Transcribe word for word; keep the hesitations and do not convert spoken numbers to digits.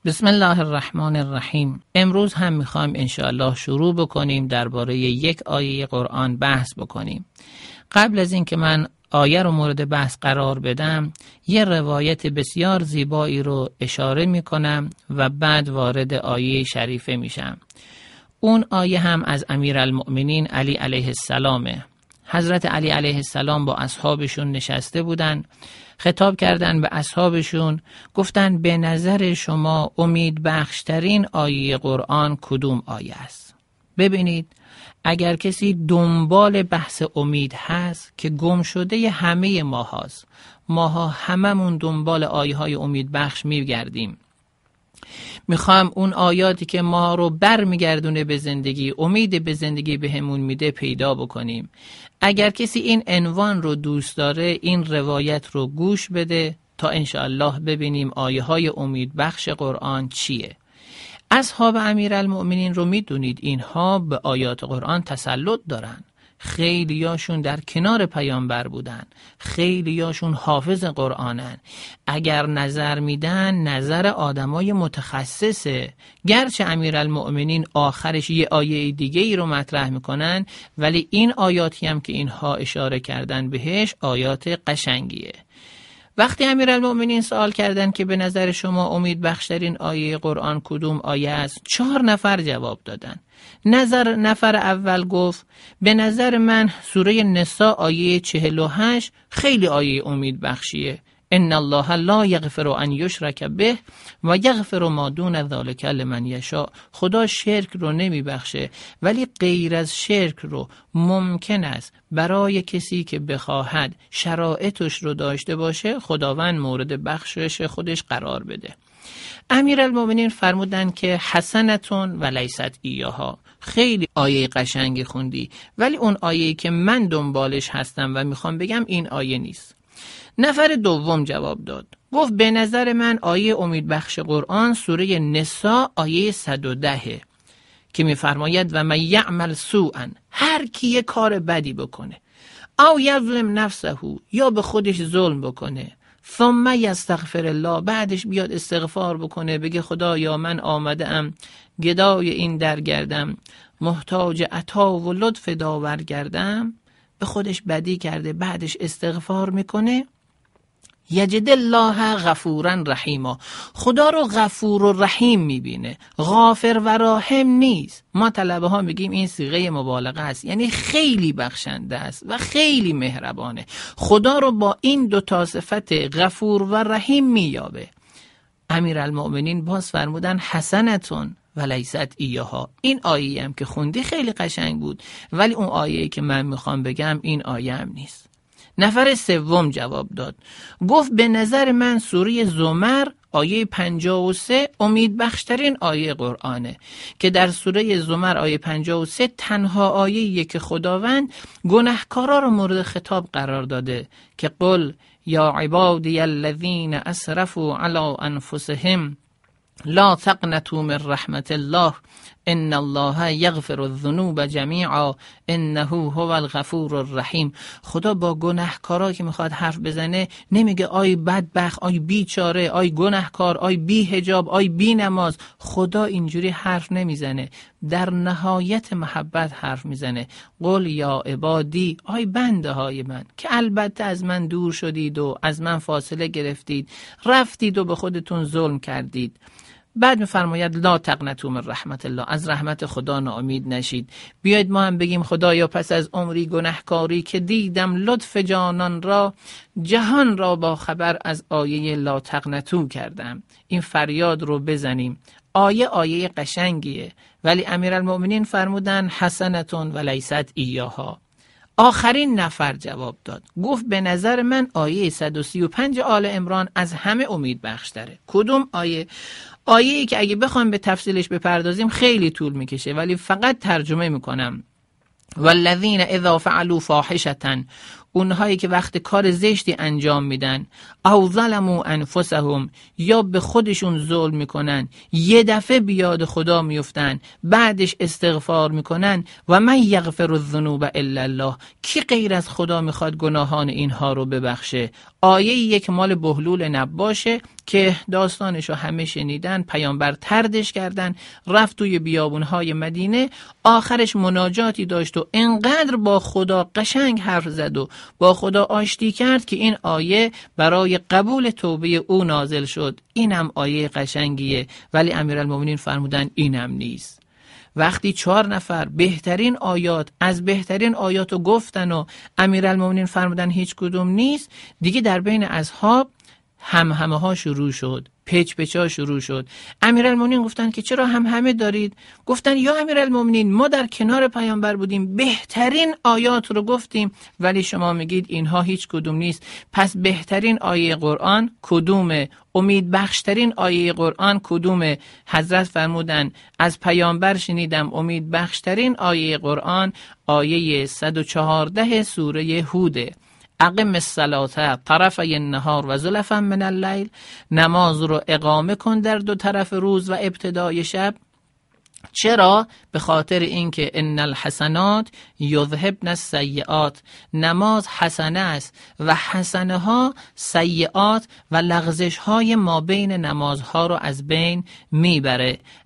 بسم الله الرحمن الرحیم. امروز هم میخوایم انشاءالله شروع بکنیم درباره یک آیه قرآن بحث بکنیم. قبل از این که من آیه رو مورد بحث قرار بدم، یه روایت بسیار زیبایی رو اشاره میکنم و بعد وارد آیه شریفه میشم. اون آیه هم از امیرالمؤمنین علی علیه السلامه. حضرت علی علیه السلام با اصحابشون نشسته بودن، خطاب کردن به اصحابشون، گفتن به نظر شما امید بخشترین آیه قرآن کدوم آیه است؟ ببینید، اگر کسی دنبال بحث امید هست که گم شده همه ما هست، ماها هممون دنبال آیه های امید بخش میگردیم، میخوام اون آیاتی که ما رو بر میگردونه به زندگی، امید به زندگی بهمون میده پیدا بکنیم. اگر کسی این عنوان رو دوست داره، این روایت رو گوش بده تا انشاءالله ببینیم آیه های امید بخش قرآن چیه. اصحاب امیرالمؤمنین رو میدونید، اینها به آیات قرآن تسلط دارن. خیلیاشون در کنار پیامبر بودن، خیلیاشون حافظ قرآنن. اگر نظر میدن، نظر آدمای متخصصه. گرچه امیرالمؤمنین آخرش یه آیه دیگه ای رو مطرح میکنن، ولی این آیاتی هم که اینها اشاره کردن بهش آیات قشنگیه. وقتی امیرالمؤمنین سوال کردن که به نظر شما امید بخشترین آیه قرآن کدوم آیه است، چهار نفر جواب دادن. نظر نفر اول گفت به نظر من سوره نساء آیه چهل و هشت خیلی آیه امید بخشیه. ان الله لا یغفر ان یشرک به و یغفر ما دون ذلک لمن یشاء. خدا شرک رو نمی بخشه، ولی غیر از شرک رو ممکن است برای کسی که بخواهد شرایطش رو داشته باشه خداوند مورد بخشش خودش قرار بده. امیرالمؤمنین فرمودن که حسنتون و لیست ایاها، خیلی آیه قشنگی خوندی، ولی اون آیه‌ای که من دنبالش هستم و میخوام بگم این آیه نیست. نفر دوم جواب داد، گفت به نظر من آیه امید بخش قرآن سوره نساء آیه صد و ده که میفرماید و من یعمل سوءا، هر کی یه کار بدی بکنه، او یظلم نفسه، یا به خودش ظلم بکنه، ثم یستغفر الله، بعدش بیاد استغفار بکنه، بگه خدایا من آمده ام گدای این در گردم، محتاج عطا و لطف داور گردم، به خودش بدی کرده، بعدش استغفار میکنه، یجد الله غفورا رحیما، خدا رو غفور و رحیم میبینه، غافر و راحم نیست. ما طلبه ها میگیم این صیغه مبالغه است، یعنی خیلی بخشنده است و خیلی مهربانه. خدا رو با این دو تا صفت غفور و رحیم مییابه. امیرالمؤمنین باز فرمودن حسنتون و لیست ایاها. این آیه هم که خوندی خیلی قشنگ بود، ولی اون آیه که من میخوام بگم این آیه هم نیست. نفر سوم جواب داد، گفت به نظر من سوره زمر آیه پنجاه و سه امید بخشترین آیه قرآنه، که در سوره زمر آیه پنجاه و سه تنها آیه‌ایه که خداوند گناهکارا رو مورد خطاب قرار داده که قل یا عبادی الذین اسرفوا علی انفسهم لا تقنطوا من رحمت الله ان الله یغفر الذنوب جمیعا انه هو الغفور الرحیم. خدا با گناهکارا که میخواد حرف بزنه نمیگه آی بدبخت، آی بیچاره، آی گناهکار، آی بی حجاب، آی بی نماز. خدا اینجوری حرف نمیزنه، در نهایت محبت حرف میزنه. قل یا عبادی، آی بنده های من که البته از من دور شدید و از من فاصله گرفتید، رفتید و به خودتون ظلم کردید. بعد میفرماید لا تقنطوا من رحمت الله، از رحمت خدا ناامید نشید. بیاید ما هم بگیم خدایا پس از عمری گناهکاری که دیدم لطف جانان را، جهان را با خبر از آیه لا تقنطوا کردم. این فریاد رو بزنیم. آیه آیه قشنگیه، ولی امیرالمؤمنین فرمودن حسنتون و لیست ایاها. آخرین نفر جواب داد، گفت به نظر من آیه صد و سی و پنج آل عمران از همه امید بخشتره. کدوم آیه؟ آیه‌ای که اگه بخوام به تفصیلش بپردازیم خیلی طول میکشه، ولی فقط ترجمه میکنم. والذین اذا فعلوا فاحشة، اونهایی که وقت کار زشتی انجام میدن، او ظلموا انفسهم، یا به خودشون ظلم میکنن، یه دفعه بیاد خدا میفتن، بعدش استغفار میکنن. و من یغفر الذنوب الا الله، کی غیر از خدا میخواد گناهان اینها رو ببخشه؟ آیه یک مال بهلول نباشه که داستانشو همه شنیدن. پیامبر طردش کردن، رفت توی بیابونهای مدینه، آخرش مناجاتی داشت و انقدر با خدا قشنگ حرف زد و با خدا آشتی کرد که این آیه برای قبول توبه او نازل شد. اینم آیه قشنگیه، ولی امیرالمومنین فرمودن اینم نیست. وقتی چهار نفر بهترین آیات از بهترین آیاتو گفتن و امیرالمومنین فرمودن هیچ کدوم نیست، دیگه در بین اصحاب هم همه ها شروع شد، پچ پچ ها شروع شد. امیرالمومنین گفتن که چرا هم همه دارید؟ گفتن یا امیرالمومنین ما در کنار پیامبر بودیم، بهترین آیات رو گفتیم، ولی شما میگید اینها هیچ کدوم نیست. پس بهترین آیه قرآن کدومه؟ امید بخشترین آیه قرآن کدومه؟ حضرت فرمودن از پیامبر شنیدم امید بخشترین آیه قرآن آیه صد و چهارده سوره هوده. اقم الصلاة طرفی النهار و زلفا من اللیل، نماز رو اقامه کن در دو طرف روز و ابتدای شب. چرا؟ به خاطر اینکه ان الحسنات یذهبن السیئات، نماز حسنه است و حسنه ها سیئات و لغزش های ما بین نمازها رو از بین میبره.